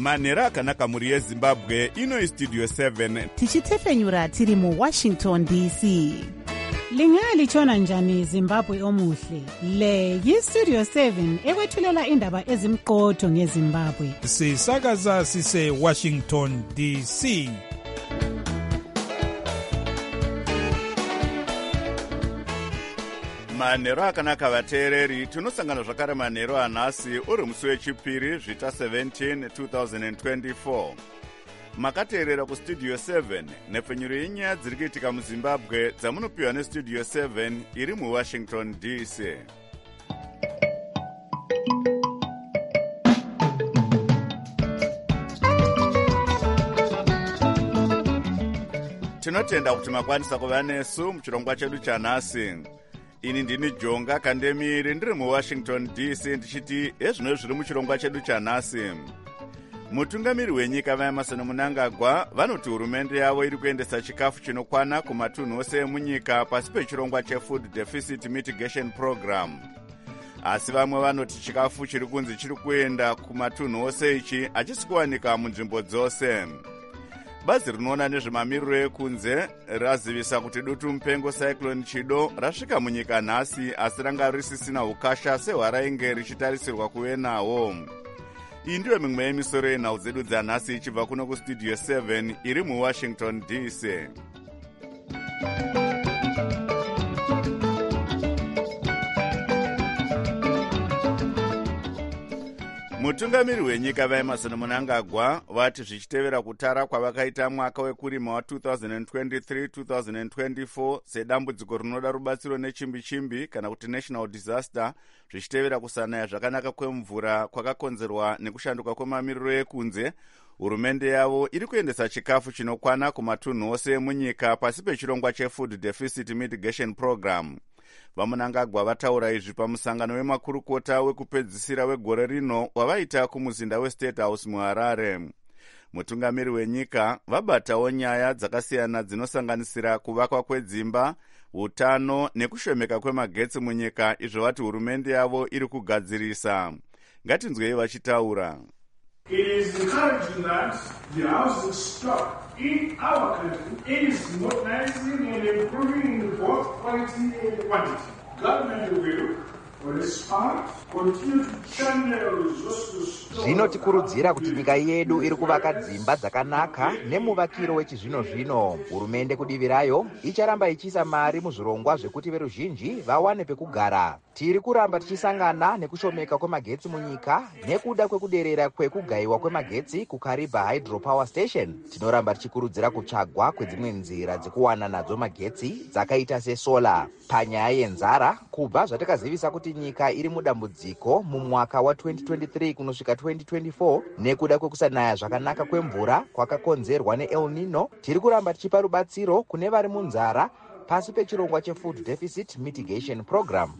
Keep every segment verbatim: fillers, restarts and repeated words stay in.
manhero akanaka mhuri yezimbabwe. Ino istudio seven tichitefenyura tiri muwashington D C. Lingalitshona njani Zimbabwe omuhle? Le yistudio seven ekwethulela indaba ezimqotho ngeZimbabwe. Sisakaza sise Washington D C. manhero akanaka vateereri, tinosangana zvakare manhero anhasi uri musi wechipiri zvita seventeen two thousand twenty-four. Makateerera kustudio seven nepfenyuro yenyaya dziri kuitika muzimbabwe dzamunopiwa nestudio seven iri muwashington D C. Tinotenda kuti makwanisa kuva nesu muchirongwa chedu chanhasi. Ini ndini Jonga Kandemiri ndiri muwashington D C ndichiti ezvino zviri muchirongwa chedu chanhasi. Mutungamiri wenyika vaEmerson Mnangagwa vanoti hurumende yavo iri kuendesa chikafu chinokwana kumatunhu ose emunyika pasi pechirongwa cheFood Deficit Mitigation Program. Asi vamwe vanoti chikafu chiri kunzi chiri kuenda kumatunhu ose ichi hachisi kuwanika munzvimbo dzose. Bazi rinoona nezvemamiriro ekunze razivisa kuti dutu mupengo cyclone Chido rasvika munyika nhasi asi ranga risisina ukasha sehwarainge richitarisirwa kuve nawo. Iyi ndiyo mimwe yemisoro yenhau dzedu dzanhasi ichibva kuno kustudio seven iri muwashington D C. Mutungamiri wenyika vaEmerson Mnangagwa vati zvichitevera kutara kwavakaita mwaka wekurima wa two thousand twenty-three two thousand twenty-four sedambudziko rinoda rubatsiro nechimbi-chimbi kana kuti national disaster, zvichitevera kusanaya zvakanaka kwemvura kwakakonzerwa nekushanduka kwemamiriro ekunze, hurumende yavo iri kuendesa chikafu chinokwana kumatunhu ose emunyika pasi pechirongwa cheFood Deficit Mitigation Program. VaMnangagwa vataura izvi pamusangano wemakurukota wekupedzisira wegore rino wavaita kumuzinda weState House muHarare. Mutungamiri wenyika vabatawo nyaya dzakasiyana dzinosanganisira kuvakwa kwedzimba, utano nekushomeka kwemagetsi munyika, izvo vati hurumende yavo iri kugadzirisa. Ngatinzwei vachitaura. It is encouraging that the housing stock in our country is modernizing and improving both quality and quantity. Government will, for its part, continue to channel resources. Zvinotikurudzira kuti nyika yedu iri kuvaka dzimba dzakanaka nemuvakiro wechizvino-zvino. Hurumende kudivi rayo icharamba ichiisa mari muzvirongwa zvekuti veruzhinji vawane pekugara. Tiri kuramba tichisangana nekushomeka kwemagetsi munyika nekuda kwekuderera kwekugayiwa kwemagetsi kuKariba Hydropower Station. Tinoramba tichikurudzira kutsvagwa kwedzimwe nzira dzekuwana nadzo magetsi dzakaita sesola. Panyaya yenzara, kubva zvatakazivisa kuti nyika iri mudambudziko mumwaka wa twenty twenty-three kunosvika twenty twenty-four nekuda kwekusanaya zvakanaka kwemvura kwakakonzerwa neEl Nino, tiri kuramba tichipa rubatsiro kune vari munzara pasi pechirongwa cheFood Deficit Mitigation Program.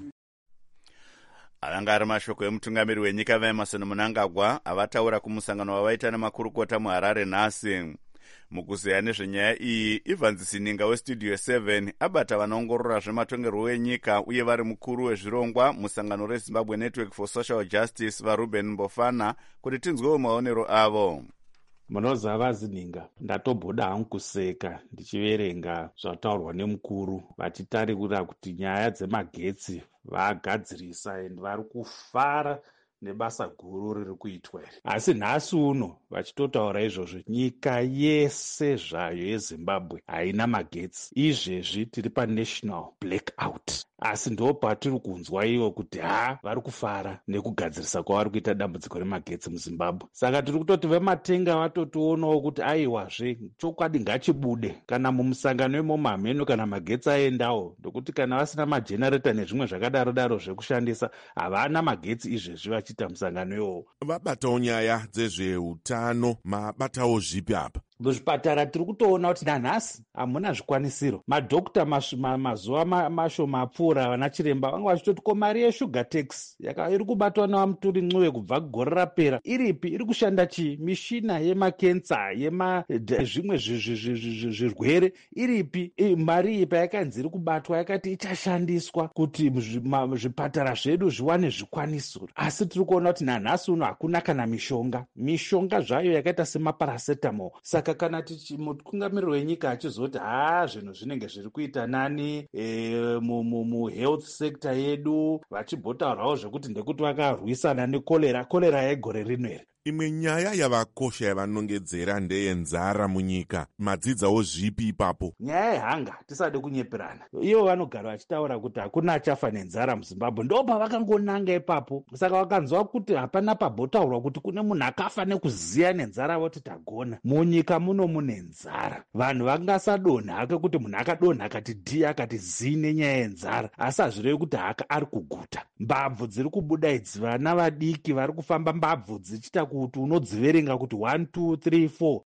Avanga ari mashoko emutungamiri wenyika vaEmerson Mnangagwa avataura kumusangano wavaita nemakurukota muHarare nhasi. Mukuzeya nezvenyaya iyi, Evans Sininga westudio seven abata vanoongorora zvematongerwo enyika uye vari mukuru wezvirongwa musangano reZimbabwe Network for Social Justice vaRuben Mbofana kuti tinzwewo maonero avo. Munozava Zininga, ndatobuda hangu kuseka ndichiverenga zvataurwa nemukuru vachitarira kuti nyaya dzemagetsi vagadzirisa and vari kufara nebasa guru riri kuitwa. Asi nhasi uno vachitotaura izvozvo, nyika yese zvayo yeZimbabwe haina magetsi. Izvezvi tiri panational blackout. Asi ndo patiri kunzwa iwo kuti ha vari kufara nekugadzirisa kwavari kuita dambudziko remagetsi muZimbabwe. Saka tiri kutoti vematenga vatotionawo kuti aiwazve chokwadi ngachibude kana mumusangano wemomamheno kana magetsi aendawo, ndokuti kana vasina majenereta nezvimwe zvakadaro daro zvekushandisa havana magetsi izvezvi vachiita musangano iwowo. Vabatawo nyaya dzezveutano, mabatawo zvipi apa? muzvipatara tiri kutoona kuti nanhasi hamuna zvikwanisiro. Madhokta mazuva mashoma apfuura vana chiremba vanga vachitoti ko mari yeshuga tax iri kubatwa navamuturi ncuve kubva kugore rapera iripi, iri kushanda chii? Mishina yemakensa yemazvimwe zvirwere iripi? Mari iyi payakanzi iri kubatwa yakati ichashandiswa kuti zvipatara zvedu zviwane zvikwanisiro, asi tiri kuona kuti nanhasi uno hakuna kana mishonga. Mishonga zvayo yakaita semaparacetamol. Saka kana mutungamiriri wenyika achizoti haa zvinhu zvinenge zviri kuita nani e, muhealth sector yedu, vachimbotaurawo zvekuti ndekuti vakarwisana nekorera korera yegore rino here. Imwe nyaya yavakosha yavanongedzera ndeyenzara munyika. Madzidzawo zvipi ipapo? Nyaya yehanga tisade kunyeperana. Ivo vanogara vachitaura kuti hakuna achafa nenzara muZimbabwe. Ndo pavakangonanga ipapo. Saka vakanzwa kuti hapana pambotaurwa kuti kune munhu akafa nekuziya nenzara voti tagona. Munyika muno mune nzara. Vanhu vangasadonha hake kuti munhu akadonha akati dhii akati zii nenyaya yenzara. Asi hazvirevi kuti haka ari kuguta. Mbabvu dziri kubuda idzi, vana vadiki vari kufamba mbabvu dzichita kuti unodziverenga kuti one two three four.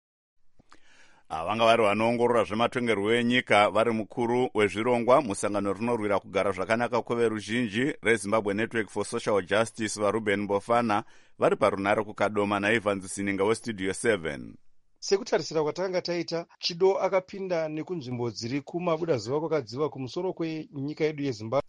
Vanga vari vanoongorora zvematongerwo enyika vari mukuru wezvirongwa musangano rinorwira kugara zvakanaka kweveruzhinji reZimbabwe Network for Social Justice vaRuben Bofana vari parunare kukadoma naIvans Sininga westudio seven. Sekutarisira kwatanga taita, Chido akapinda nekunzvimbo dziri kumabudazuva kwakadziva kumusoro kwenyika yedu yeZimbabwe.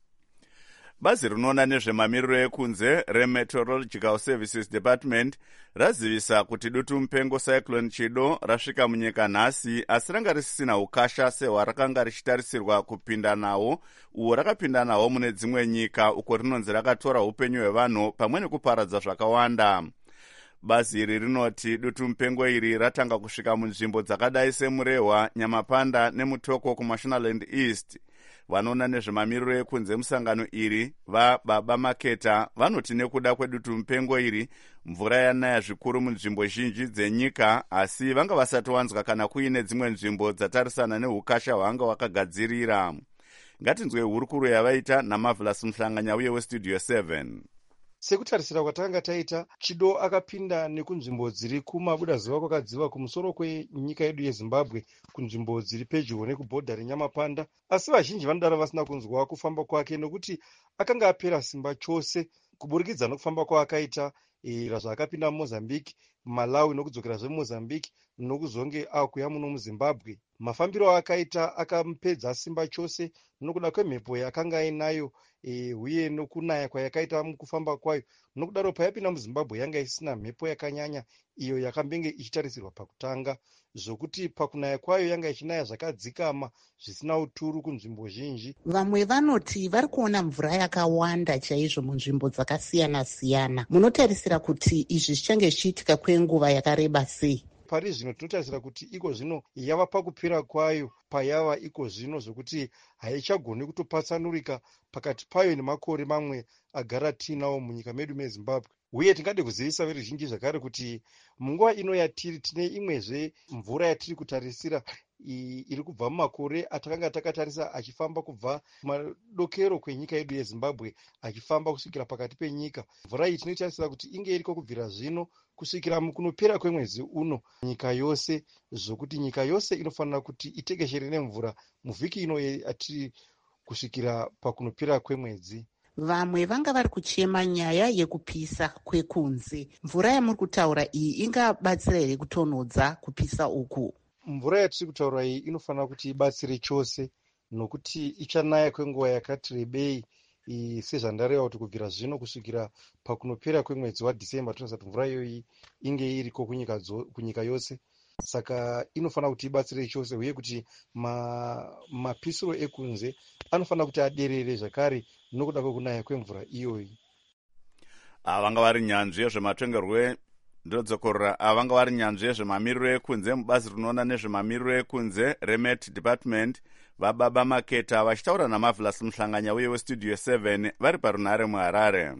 Bazi rinoona nezvemamiriro ekunze reMeteorological Services Department razivisa kuti dutu mupengo cyclone Chido rasvika munyika nhasi, asi ranga risina ukasha sehwarakanga richitarisirwa kupinda nawo, uwo rakapinda nawo mune dzimwe nyika uko rinonzi rakatora upenyu hwevanhu pamwe nekuparadza zvakawanda. Bazi iri rinoti dutu mupengo iri ratanga kusvika munzvimbo dzakadai semurehwa, Nyamapanda neMutoko kuMashonaland East. Vanoona nezvemamiriro ekunze musangano iri vaBaba Maketa vanoti nekuda kwedutu mupengo iri mvura yanaya zvikuru munzvimbo zhinji dzenyika, asi vanga vasati wanzwa kana kuine dzimwe nzvimbo dzatarisana neukasha hwanga wakagadzirira. Ngatinzwe hurukuro yavaita naMarvelous Mhlanganya uye westudio seven. Sekutarisira kwatanga taita, Chido akapinda nekunzvimbo dziri kumabudazuva kwakadziva kumusoro kwenyika yedu yeZimbabwe, kunzvimbo dziri pedyo nekubhodha reNyamapanda, asi vazhinji vanodaro vasina kunzwa kufamba kwake nokuti akanga apera simba chose kuburikidza nokufamba kwaakaita e, zvaakapinda muMozambique, Malawi nokudzokera zveMozambique nokuzonge akuya muno muZimbabwe. Mafambiro akaita akamupedza simba chose nokuda kwemhepo yakanga ainayo e, uye nokunaya kwayakaita mukufamba kwayo. Nokudaro payapinda muZimbabwe yanga isina mhepo yakanyanya iyo yakambenge ichitarisirwa pakutanga, zvokuti pakunaya kwayo yanga ichinaya zvakadzikama zvisina uturu kunzvimbo zhinji. Vamwe vanoti vari kuona mvura yakawanda chaizvo munzvimbo dzakasiyana siyana. Munotarisira kuti izvi zvichange zvichiitika kwenguva yakareba sei? Pari zvino tinotarisira kuti iko zvino yava pakupera kwayo payava iko zvino zvokuti haichagoni kutopatsanurika pakati payo nemakore mamwe agara tinawo munyika medu meZimbabwe. Uye tingade kuzivisa veruzhinji zvakare kuti munguva ino yatiri tine imwezve mvura yatiri kutarisira iri kubva mumakore atakanga takatarisa achifamba kubva madokero kwenyika yedu yeZimbabwe achifamba kusvikira pakati penyika. Mvura iyi tinotarisira kuti inge iriko kubvira zvino kusvikira kunopera kwemwedzi uno nyika yose, zvokuti nyika yose inofanira kuti itekeshere nemvura muvhiki ino atiri kusvikira pakunopera kwemwedzi. Vamwe vanga vari kuchema nyaya yekupisa kwekunze. Mvura yamuri kutaura iyi ingabatsira here kutonhodza kupisa uku? Mvura yatiri kutaura iyi inofanira kuti ibatsire chose, nokuti ichanaya kwenguva yakati rebei sezvandareva kuti kubvira zvino kusvikira pakunopera kwemwedzi waDhisemba tinoziva kuti mvura iyoyi inge iriko kunyika, kunyika yose. Saka inofanira kuti ibatsire chose, uye kuti mapisiro ma ekunze anofanira kuti aderere zvakare nokuda kwekunaya kwemvura iyoyi. Vanga vari nyanzvi yezvematongerwo ndodzokorora avanga vari nyanzvi yezvemamiriro ekunze mubazi rinoona nezvemamiriro ekunze reMet Department vaBaba Maketa vachitaura naMarvelous Mhlanganya uye westudio seven vari parunare muHarare.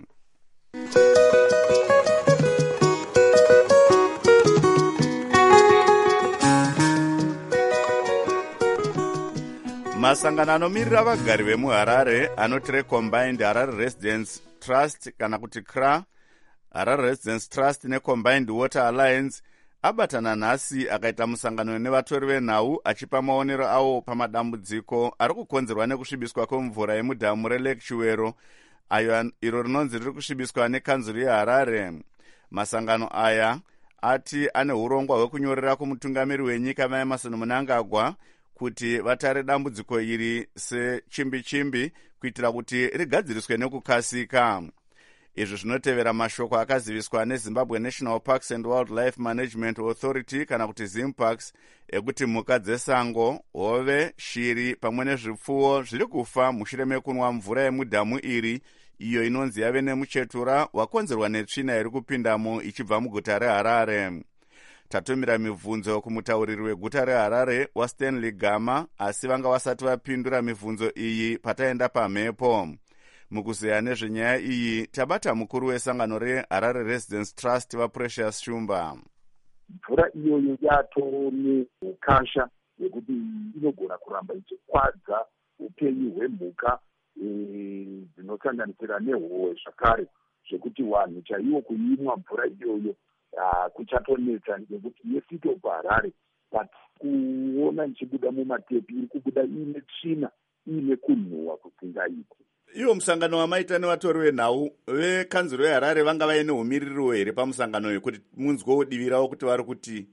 Masangano anomirira vagari vemuHarare anoti Combined Harare Residents Trust kana kuti C R A, Harare Residents Trust neCombined Water Alliance abatana nhasi akaita musangano nevatori venhau achipa maonero avo pamadambudziko ari kukonzerwa nekusvibiswa kwemvura yemudhamu relake chiwero ayo iro rinonzi riri kusvibiswa nekanzuro yeharare. Masangano aya ati ane urongwa hwekunyorera kumutungamiri wenyika vaemarson mnangagwa kuti vatare dambudziko iri sechimbi chimbi kuitira kuti rigadziriswe nekukasika. Izvi zvinotevera mashoko akaziviswa neZimbabwe National Parks and Wildlife Management Authority kana kuti ZimParks ekuti mhuka dzesango, hove, shiri pamwe nezvipfuwo zviri kufa mushure mekunwa mvura yemudhamu iri iyo inonzi yave nemuchetura wakonzerwa netsvina iri kupindamo ichibva muguta reHarare. Tatumira mibvunzo kumutauriri weguta reHarare waStanley Gama, asi vanga vasati vapindura mibvunzo iyi pataenda pamhepo. Mukuzeya nezvenyaya iyi tabata mukuru wesangano reHarare Residence Trust vaPrecious Shumba. Mvura iyoyo yatone ukasha yekuti inogona kuramba ichikwadza upenyu hwemhuka dzinosanganisira nehowe zvakare, zvekuti vanhu chaiwo kuimwa mvura iyoyo kuchatonetsa ngekuti yesitopaharare patikuona ichibuda mumatepi iri kubuda iine tsvina iine kunhuhwa kusingaiti. Iwo musangano wamaita nevatori venhau vekanzuro yeHarare vanga vaine umiriro here pamusangano uyu kuti munzwe divirawo kuti vari kuti?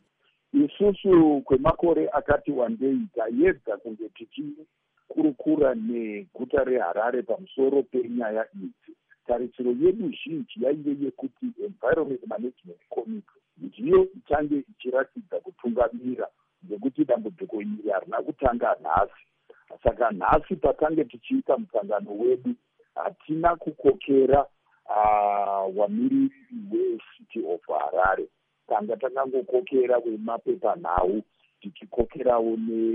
Isusu kwemakore akati wandei taedza kunge tichikurukura neguta reHarare pamusoro penyaya idzi. Tarisiro yedu zhinji yaive yekuti Environment Management Committee ndiyo ichange ichiratidza kutungamira, ngekuti dambudziko iri harina kutanga nhasi. Saka nhasi patange tichiita musangano wedu hatina kukokera uh, wamiriri weCity of Harare. Tanga takangokokera wemapepanhau tichikokerawo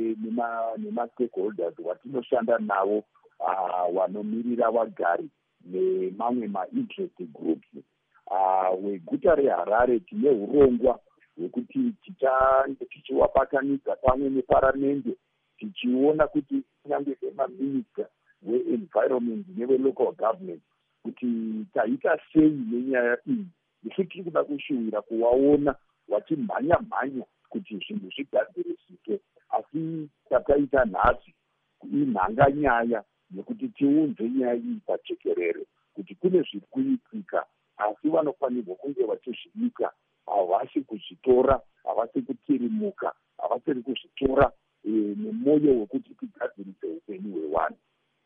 nemastakeholders watinoshanda navo uh, wanomiririra vagari nemamwe mainterest groups. Uh, weguta reHarare tine urongwa hwekuti tichange tichiwabatanidza pamwe neparamende tichiona kuti kunyange semaminista we-environment newe-local government kuti taita sei nenyaya iyi. Isu tiri kuda kushuwira kuvaona vachimhanya-mhanya kuti zvinhu zvigadzirisike, asi tataita nhasi inhanga nyaya yekuti tiunze nyaya iyi pajekerere kuti kune zviri kuitika, asi vanofanirwa kunge vachizviita. Havasi kuzvitora, havasi kutirimuka, havasiri kuzvitora nemwoyo wekuti tigadzirise upenyu hwevanhu.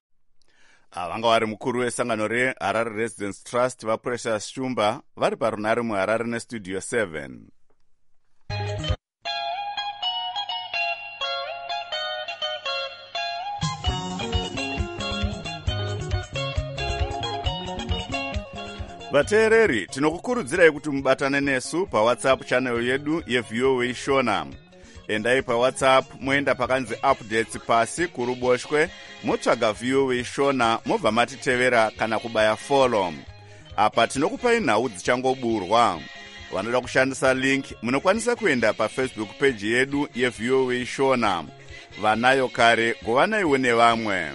Vanga vari mukuru wesangano reHarare Residence Trust vaPrecious Shumba vari parunare muHarare neStudio seven. Vateereri, tinokukurudzirai kuti mubatane nesu paWhatsApp channel yedu yeV O A Shona. Endai paWhatsApp moenda pakanzi updates pasi kuruboshwe, motsvaga V O A Shona, mobva matitevera kana kubaya follow. Apa tinokupai nhau dzichangoburwa. Vanoda kushandisa link munokwanisa kuenda paFacebook page yedu yeV O A Shona. Vanayo kare govanaiwo nevamwe.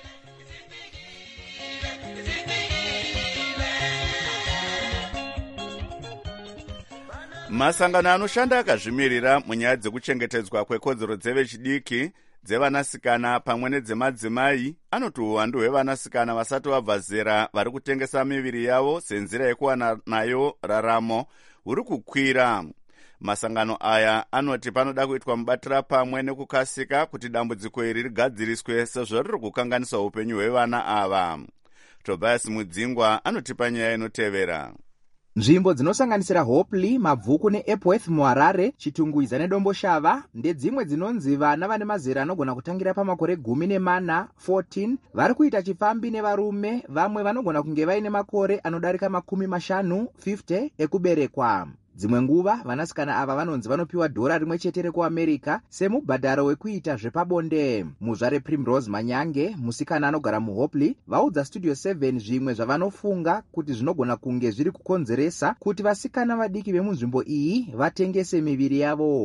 Masangano anoshanda akazvimirira munyaya dzekuchengetedzwa kwekodzero dzevechidiki, dzevanasikana pamwe nedzemadzimai anoti uwandu hwevanasikana vasati vabva zera vari kutengesa miviri yavo senzira yekuwana nayo raramo huri kukwira. Masangano aya anoti panoda kuitwa mubatira pamwe nekukasika kuti dambudziko iri rigadziriswe sezvo riri kukanganisa upenyu hwevana ava. Tobias Mudzingwa anotipa nyaya inotevera. Nzvimbo dzinosanganisira Hopley, Mabvuku neEpworth muHarare, Chitunguiza neDomboshava ndedzimwe dzinonzi vana vane mazera anogona kutangira pamakore gumi nemana fourteen vari kuita chifambi nevarume, vamwe vanogona kunge vaine makore anodarika makumi mashanu fifty ekuberekwa. Dzimwe nguva vanasikana ava vanonzi vanopiwa dhora rimwe chete rekuAmerica semubhadharo wekuita zvepabonde. Muzvare Primrose Manyange, musikana anogara muHopley, vaudza Studio seven zvimwe zvavanofunga kuti zvinogona kunge zviri kukonzeresa kuti vasikana vadiki vemunzvimbo iyi vatengese miviri yavo.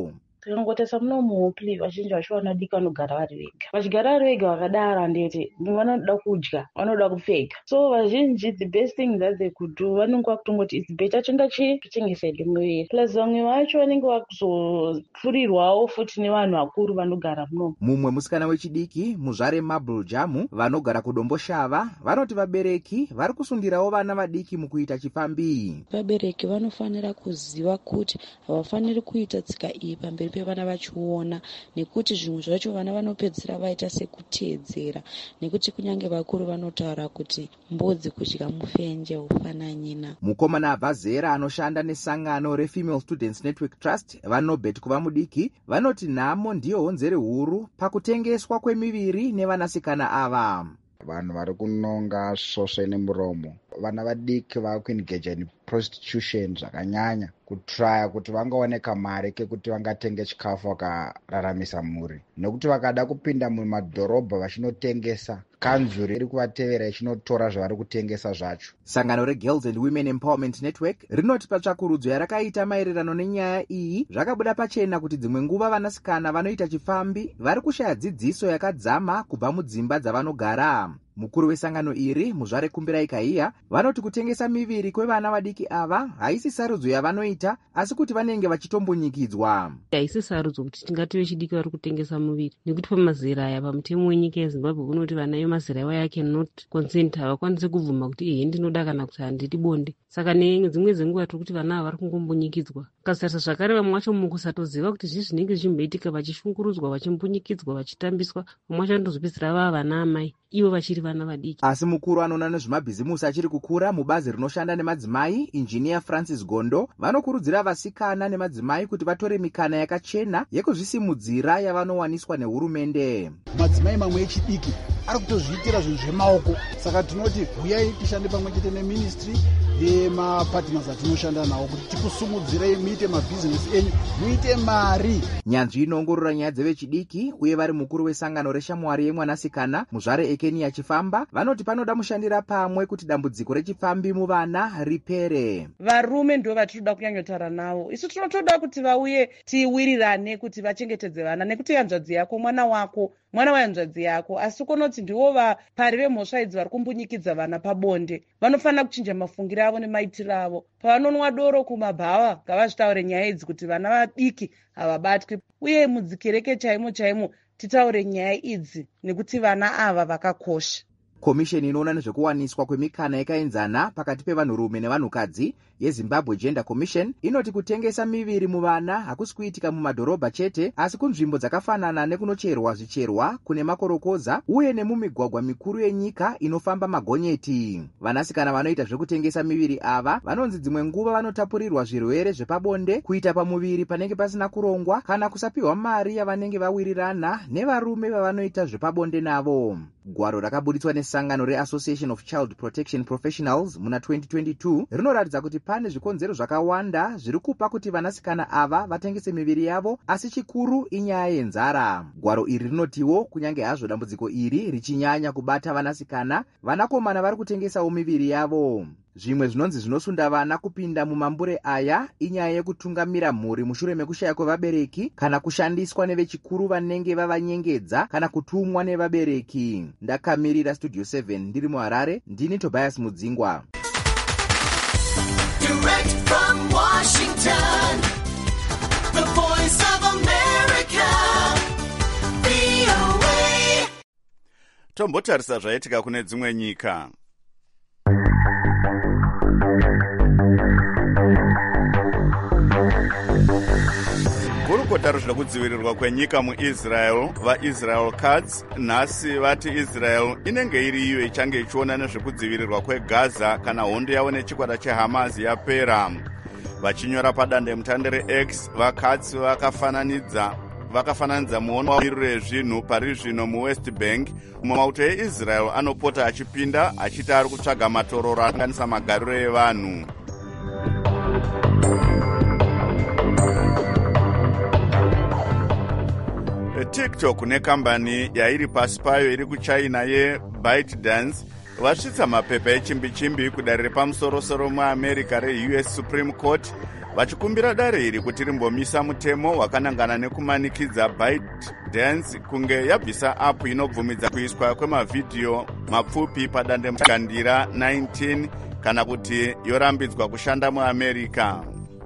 tikangotesa muno muhopli vazhinji vacho vanodiki vanogara vari vega. Vachigara vari vega vakadaro handeti vanoda kudya, vanoda kupfeka. So vazhinji the best thing that they could do vanenge vakutongoti it's better chinga chitengesede muviri. Plus vamwe vacho vanenge vakuzopfurirwawo futi nevanhu vakuru vanogara muno. Mumwe musikana wechidiki muzvare Mabel Jamu vanogara kudombo shava vanoti vabereki vari kusungirawo vana vadiki mukuita chifambi. Vabereki vanofanira kuziva kuti havafaniri kuita tsika iyi pamberi pevana vachiona, nekuti zvimwe zvacho vana vanopedzera vaita sekuteedzera, nekuti kunyange vakuru vanotaura kuti mbudzi kudya mufenje hufananyina. Mukomana abva zera anoshanda nesangano reFemale Students Network Trust vanobet kuva mudiki vanoti nhamo ndiyo honzere huru pakutengeswa kwemiviri nevanasikana ava. Vanhu vari kunonga svosve nemuromo, vana vadiki vari kuengeja neprostitution zvakanyanya kutraya kuti vangaoneka mari kekuti vangatenge chikafu vakararamisa mhuri, nekuti vakada kupinda mumadhorobha vachinotengesa kanzuri iri kuvatevera ichinotora zvavari kutengesa zvacho. Sangano reGirls and Women Empowerment Network rinoti patsvakurudzo yarakaita maererano nenyaya iyi zvakabuda pachena kuti dzimwe nguva vanasikana vanoita chifambi vari kushaya dzidziso yakadzama kubva mudzimba dzavanogara. Mukuru wesangano iri muzvare Kumbirai Kaiya vanoti kutengesa miviri kwevana vadiki ava haisi sarudzo yavanoita, asi kuti vanenge vachitombunyikidzwa. Haisi sarudzo kuti tingati vechidiki vari kutengesa muviri, nekuti pamazera aya pamutemo wenyika yeZimbabwe kunoti vana vemazera iwaya I cannot consent, havakwanisi kubvuma kuti ihe ndinoda kana kuti handidi bonde. Saka nedzimwe dzenguva tiri kuti vana ava vari kungombunyikidzwa. Kasarisa zvakare vamwe vacho mukusatoziva kuti zvii zvinenge zvichimboitika, vachishungurudzwa, vachimbunyikidzwa, vachitambiswa, vamwe vacho vanotozopedzisira vava vana amai ivo vachiri vana vadiki. Asi mukuru anoona nezvemabhizimusi achiri kukura mubazi rinoshanda nemadzimai, Injinia Francis Gondo, vanokurudzira vasikana nemadzimai kuti vatore mikana yakachena yekuzvisimudzira yavanowaniswa nehurumende. Madzimai mamwe echidiki ari kutozviitira zvinhu zvemaoko, saka tinoti huyai tishande pamwe chete neministry nemapartners atinoshanda nawo kuti tikusumudzirei muite mabhizinesi enyu muite mari. Nyanzvi inoongorora nyaya dzevechidiki uye vari mukuru wesangano reshamwari yemwanasikana muzvare Ekeni achifamba vanoti panoda mushandira pamwe kuti dambudziko rechifambi muvana ripere. Varume ndio vatinoda kunyanyotaura navo. Isu tinotoda kuti vauye tiwirirane kuti vachengetedze vana, nekuti hanzvadzi yako mwana wako, mwana wahanzvadzi yako, asi kunoti ndiwo vapari vemhosva idzi vari kumbunyikidza vana pabonde. Vanofanira kuchinja mafungiro avo nemaitiro avo. Pavanonwa doro kumabhawa ngavazvitaure nyaya idzi kuti vana vadiki havabatwi, uye mudzikereke chaimo chaimo titaure nyaya idzi nekuti vana ava vakakosha. Komisheni inoona nezvekuwaniswa kwemikana yakaenzana pakati pevanhurume nevanhukadzi yeZimbabwe Gender Commission inoti kutengesa miviri muvana hakusi kuitika mumadhorobha chete, asi kunzvimbo dzakafanana nekunocherwa zvicherwa, kune makorokoza uye nemumigwagwa mikuru yenyika inofamba magonyeti. Vanasikana vanoita zvekutengesa miviri ava vanonzi dzimwe nguva vanotapurirwa zvirwere zvepabonde, kuita pamuviri panenge pasina kurongwa kana kusapiwa mari yavanenge vawirirana nevarume vavanoita zvepabonde navo. Gwaro rakabuditswa nesangano reAssociation of Child Protection Professionals muna twenty twenty-two rinoratidza kuti pane zvikonzero zvakawanda zviri kupa kuti vanasikana ava vatengese miviri yavo, asi chikuru inyaya yenzara. Gwaro iri rinotiwo kunyange hazvo dambudziko iri richinyanya kubata vanasikana, vanakomana vari kutengesawo miviri yavo. Zvimwe zvinonzi zvinosunda vana kupinda mumambure aya inyaya yekutungamira mhuri mushure mekushaya kwevabereki kana kushandiswa nevechikuru vanenge vavanyengedza kana kutumwa nevabereki. Ndakamirira Studio seven ndiri muHarare, ndini Tobias Mudzingwa. Direct from Washington, the voice of America, V O A. Tombotarisa zvaitika kune dzimwe nyika. Gurukota ruzvida kudzivirirwa kwenyika muIsrael, vaIsrael Cuts nhasi vati Israel inenge iri iyo ichange ichiona nezvekudzivirirwa kweGaza kana hondo yavo nechikwata cheHamas yapera. Vachinyora padande mutande reX, vaCuts vakafananidza vakafananidza muono wamiriro yezvinhu pari zvino muWest Bank, mumauto eIsrael anopota achipinda achiti ari kutsvaga matororo anokanganisa magariro evanhu. TikTok nekambani yairi pasi payo iri kuChina yeBytedance vasvitsa mapepa echimbi-chimbi kudare repamusoro-soro muAmerica reU S Supreme Court vachikumbira dare iri kuti rimbomisa mutemo wakanangana nekumanikidza ByteDance kunge yabvisa apu inobvumidza kuiswa kwemavhidhiyo mapfupi padandemutande nineteen kana kuti yorambidzwa kushanda muamerica.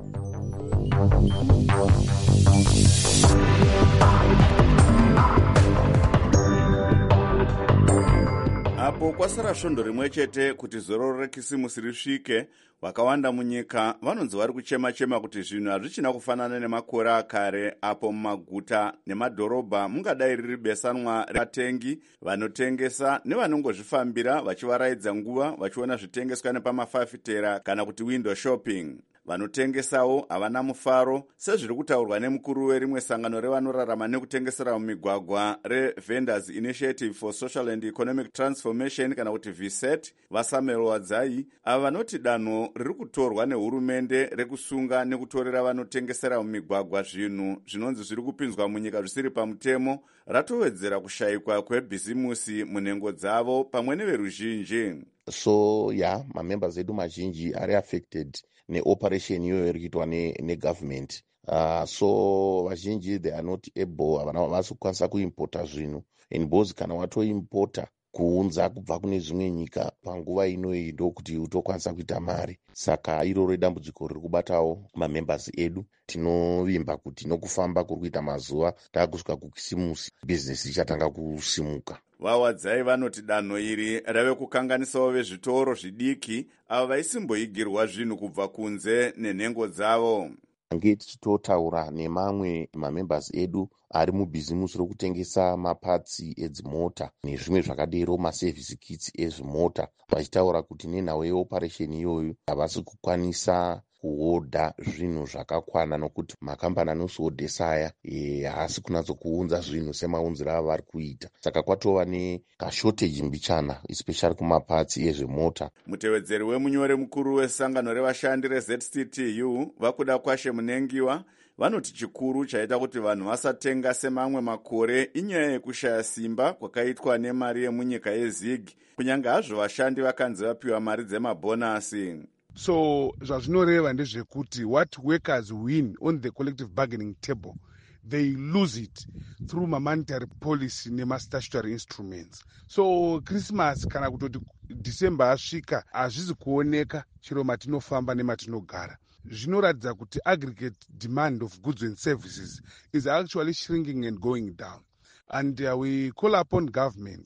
Apo kwasara svondo rimwe chete kuti zororo rekisimusi risvike, vakawanda munyika vanonzi vari kuchema-chema kuti zvinhu hazvichina kufanana nemakore akare, apo mumaguta nemadhorobha mungadai riri besanwa revatengi vanotengesa nevanongozvifambira vachivaraidza nguva vachiona zvitengeswa nepamafafitera kana kuti window shopping. Vanotengesawo havana mufaro, sezviri kutaurwa nemukuru werimwe sangano revanorarama nekutengesera mumigwagwa reVendors Initiative for Social and Economic Transformation kana kuti V S E T, vaSamuel Wadzai, ava vanoti danho riri kutorwa nehurumende rekusunga nekutorera vanotengesera mumigwagwa zvinhu zvinonzi zviri kupinzwa munyika zvisiri pamutemo ratowedzera kushayikwa kwebhizimusi munhengo dzavo pamwe neveruzhinji. So yeah, mamembers edu mazhinji ari affected neoperation iyoyo iri kuitwa negovernment. Uh, so vazhinji they are not able, havana havasi kukwanisa kuimpota zvinhu, and because kana watoimpota kuunza kubva kune zvimwe nyika panguva inoyi ndokuti utokwanisa kuita mari. Saka iroro dambudziko riri kubatawo mamembers edu. Tinovimba kuti nokufamba kuri kuita mazuva taakusvika kukisimusi business ichatanga kusimuka. Vawadzai vanoti danho iri rave kukanganisawo vezvitoro zvidiki avo vaisimboigirwa zvinhu kubva kunze nenhengo dzavo. Ange tichitotaura nemamwe mamembers edu ari mubhizimusi rokutengesa mapatsi edzimota nezvimwe zvakadero maservice kits ezvimota, vachitaura kuti nenhau yeoperation iyoyo havasi kukwanisa kuhodha zvinhu zvakakwana nokuti makambani anosihodhesa aya haasi kunatsokuunza zvinhu semaunziro avo vari kuita. Saka kwatova nekashoteji mbichana especially kumapatsi ezvemota. Mutevedzeri wemunyori mukuru wesangano revashandi reZ C T U Vakuda Kwashe Munengiwa vanoti chikuru chaita kuti vanhu vasatenga semamwe makore inyaya yekushaya simba kwakaitwa nemari yemunyika yeZig, kunyange hazvo vashandi vakanzi vapiwa mari dzemabhonasi. So zvazvinoreva ndezvekuti what workers win on the collective bargaining table, they lose it through monetary policy nemastatutory instruments. So Christmas kana kutoti December asvika hazvizi kuoneka chero matinofamba nematinogara. Zvinoratidza kuti aggregate demand of goods and services is actually shrinking and going down. And uh, we call upon government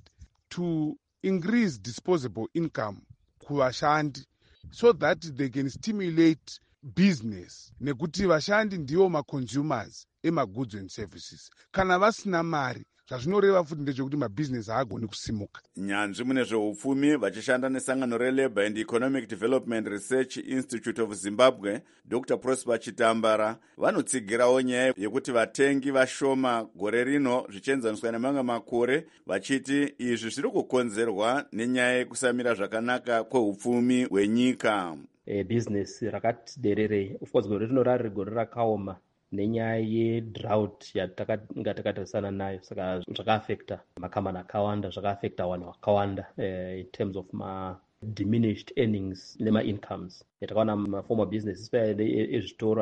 to increase disposable income kuvashandi so that they can stimulate business, nekuti vashandi ndivo ma-consumers ema-goods and services. Kana vasina mari, zvazvinoreva futi ndezvekuti mabhizinesi haagoni kusimuka. Nyanzvi mune zveupfumi vachishanda nesangano reLabour and Economic Development Research Institute of Zimbabwe, Doctor Prosper Chitambara, vanotsigirawo nyaya yekuti vatengi vashoma gore rino zvichienzaniswa nemamwe makore, vachiti izvi zviri kukonzerwa nenyaya yekusamira zvakanaka kweupfumi hwenyika. E, business rakati derere, of course gore rino rari gore rakaoma nenyaya yedrought yatakanga takatarisana nayo, saka zvakaafekta makambani akawanda, zvakaafekta vanhu vakawanda uh, in terms of ma diminished earnings nema-incomes. Takaona maformal business especially ezvitoro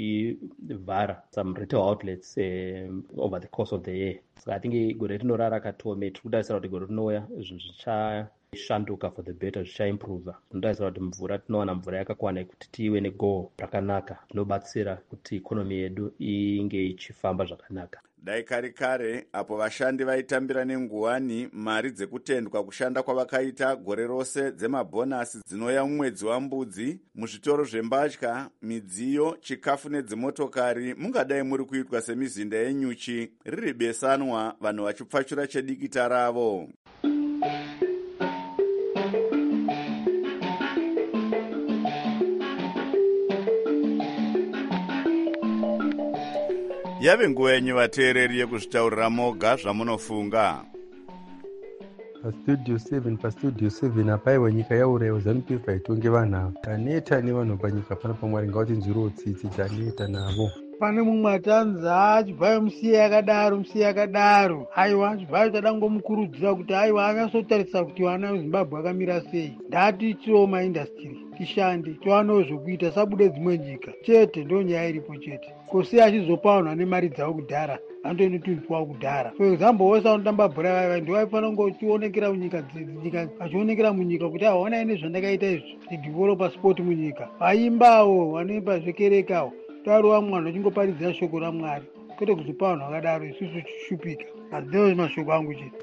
achivhara some retail outlets um, over the course of the year. Saka I think gore rino rarakatome, tiri kutarisira kuti gore rinouya zvinhu zvichashanduka for the better, zvichaimprova. Tinotarisira kuti mvura tinowana mvura yakakwana kuti tive negoal rakanaka zvinobatsira kuti ikonomi yedu inge ichifamba zvakanaka. Dai kare kare apo vashandi vaitambira nenguwani mari dzekutendwa kushanda kwavakaita gore rose dzemabhonasi dzinouya mumwedzi wambudzi, muzvitoro zvembatya, midziyo, chikafu nedzimotokari mungadai muri kuitwa semizinda yenyuchi riri besanwa, vanhu vachipfachura chedikita ravo. Yave nguva yenyu vateereri yekuzvitaurira moga zvamunofunga. pastudio seven pastudio seven apaiwa nyika yaurayiwa zanup f aitonge vanhu ava taneta nevanhu panyika pano pamwari ngauti nzwiriwo tsitsi taneta navo. Pane mumwe atanzi chibvayo musiye yakadaro musiye yakadaro, aiwa chibvayo tadangomukurudzira kuti aiwa anyasotarisa kuti vana vezimbabwe akamira sei. Ndati itiwo maindastry tishande tiwanewo zvokuita sabude dzimwe nyika chete. Ndo nyaya iripo chete, kusiya achizopa vanhu vane mari dzavo kudhara antoende tuipiwa kudhara. For example, wose vanotamba bhora vava ndo vaifanira kungotionekera munyika nyika vachionekera munyika kuti havaona ine zvandakaita izvi tidevelopa sport munyika. Vaimbawo vanoimba zvekerekawo tari vamwe vanhu vachingoparidzira shoko raMwari kwete kuzopa vanhu vakadaro isusu tichishupika. Hadziwo mashoko angu chete.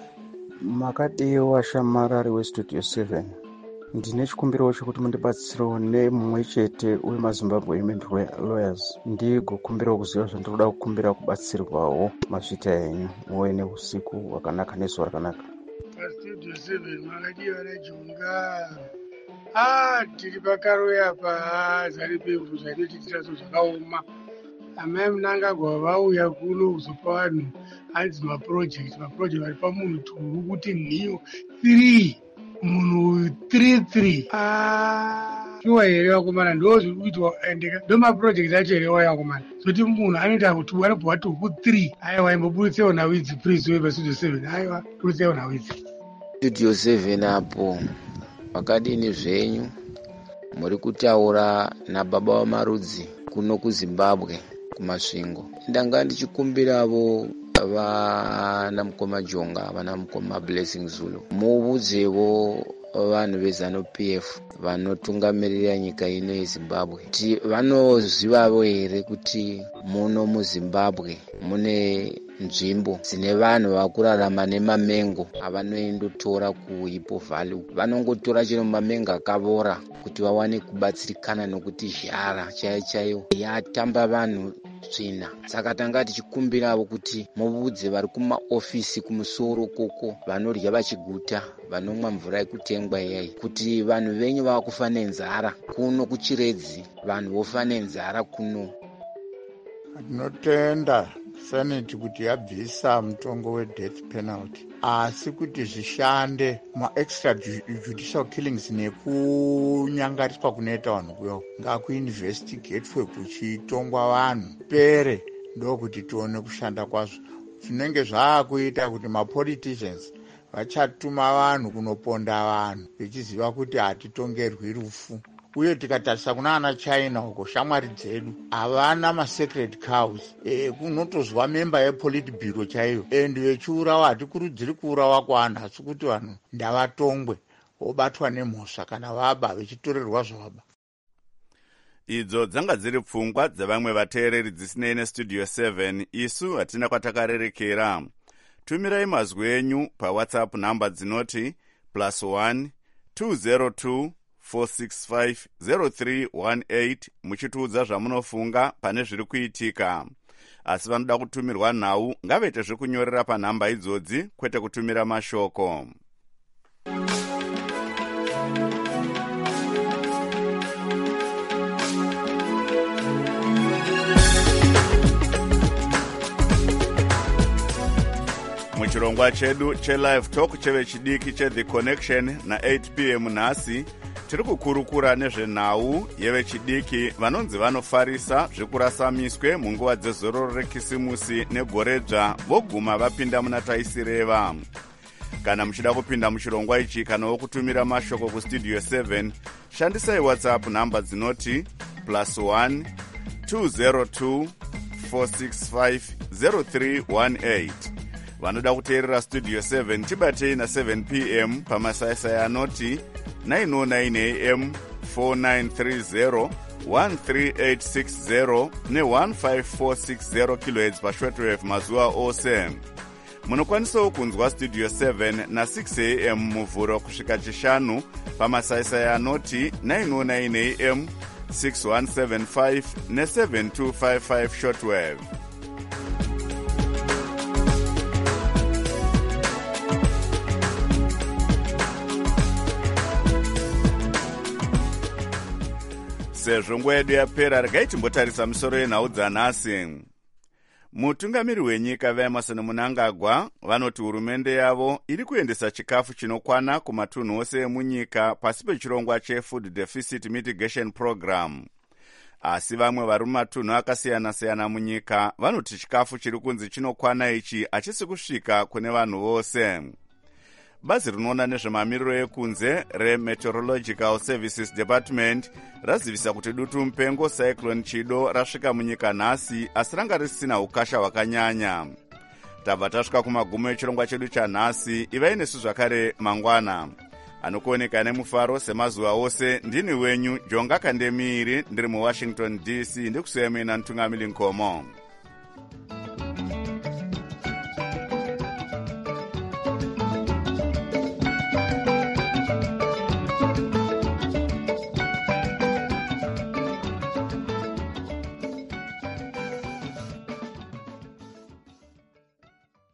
Makadewa Shamarari weStudio seven. Ndine chikumbiro chokuti mundibatsirewo nemumwe chete wemaZimbabwe Women Lawyers. Ndigokumbirawo kuziva zvandinoda kukumbira kubatsirwawo mazvita enyu muve neusiku hwakanaka nezuva rakanaka. PaStudio seven makadiwa naJunga. Ah, tiri pakaroya pa zari pevhu zvainotiitira so zvakaoma. Amai Mnangagwa vauya kuno kuzopa vanhu hanzi maprojekti maprojekti vari pamunhu turu kuti nhiyo three munhu three three. Ah, shuwa here vakomana ndo zviri kuitwa ende ndo maprojekti acho here waya vakomana zoti munhu anoita kuti anobva tuku three. Aiwa imbobuditsewo nawidzi please we paStudio seven. Aiwa buditsewo nawidzi. Studio seven apo makadini zvenyu muri kutaura nababa wamarudzi kuno kuZimbabwe kumasvingo. Ndanga ndichikumbiravo vana mukoma Jonga vana mukoma Blessing Zulu muvudzevo vanhu veZanu-P F vanotungamirira nyika ino yeZimbabwe kuti vanozivavo here kuti muno muZimbabwe mune nzvimbo dzine vanhu vakurarama nemamengo avanoendotora kuHippo Valley. Vanongotora chero mamengo akavora kuti vawane kubatsirikana nokuti zhara chaiyo chaiyo yatamba vanhu tsvina. Saka tanga tichikumbiravo kuti muvudze vari kumaofisi kumusoro koko vanorya vachiguta vanomwa mvura yekutengwa iyai kuti vanhu venyu vakufa nenzara kuno kuChiredzi vanhu vofa nenzara kuno. Tinotenda Senate kuti yabvisa mutongo wedeath penalty asi kuti zvishande ma-extrajudicial killings nekunyangariswa kunoita vanhu kuyo ngakuinvestigatwe kuchitongwa vanhu pere ndokuti tione kushanda kwazvo. Zvinenge zvaakuita kuti mapoliticians vachatuma vanhu kunoponda vanhu vechiziva kuti hatitongerwi rufu. Uye tikatarisa kuna ana China uko shamwari dzedu havana masacred cows. E, kunotozwa memba yepolitburo chaiyo endi vechiurawa hatikurudziri kuurawa kwavanhu asi kuti vanhu ndavatongwe vobatwa nemhosva kana vaba vechitorerwa zvavaba. Idzo dzanga dziri pfungwa dzevamwe vateereri dzisinei neStudio seven. Isu hatina kwatakarerekera. Tumirai mazwi enyu paWhatsApp namba dzinoti plus one two zero two four six five zero three one eight muchitiudza zvamunofunga pane zviri kuitika. Asi vanoda kutumirwa nhau ngavaite zvekunyorera panhamba idzodzi kwete kutumira mashoko. Muchirongwa chedu chelive talk chevechidiki cheThe Connection na eight p m nhasi tiri kukurukura nezvenhau yevechidiki vanonzi vanofarisa zvekurasamiswe munguva dzezororo rekisimusi negoredzva voguma vapinda muna taisireva. Kana muchida kupinda muchirongwa ichi kana wokutumira mashoko kuStudio seven shandisai WhatsApp namba dzinoti plus one two zero two four six five zero three one eight. Vanoda kuteerera Studio seven tibatei na seven p m pamasaisai anoti nine oh nine a m four nine three zero one three eight six zero ne one five four six zero kilohertz pashortwave mazuva ose. Munokwanisawo kunzwa Studio seven na six a m muvhuro kusvika chishanu pamasaisai anoti nine oh nine a m six one seven five ne seven two five five shortwave. Sezvo nguva yedu yapera regai timbotarisa misoro yenhau dzanhasi. Mutungamiri wenyika vaEmmerson Mnangagwa vanoti hurumende yavo iri kuendesa chikafu chinokwana kumatunhu ose emunyika pasi pechirongwa cheFood Deficit Mitigation Program. Asi vamwe vari mumatunhu akasiyana-siyana munyika vanoti chikafu chiri kunzi chinokwana ichi hachisi kusvika kune vanhu vose. bazi rinoona nezvemamiriro ekunze remeteorological services department razivisa kuti dutu mupengo cyclone Chido rasvika munyika nhasi, asi ranga risina ukasha hwakanyanya. Tabva tasvika kumagumo echirongwa chedu chanhasi. Ivai nesu zvakare mangwana. Anokuoneka nemufaro semazuva ose, ndini wenyu Jonga Kandemiri, ndiri muWashington D C, ndikusiyemena Ntungamili Nkomo.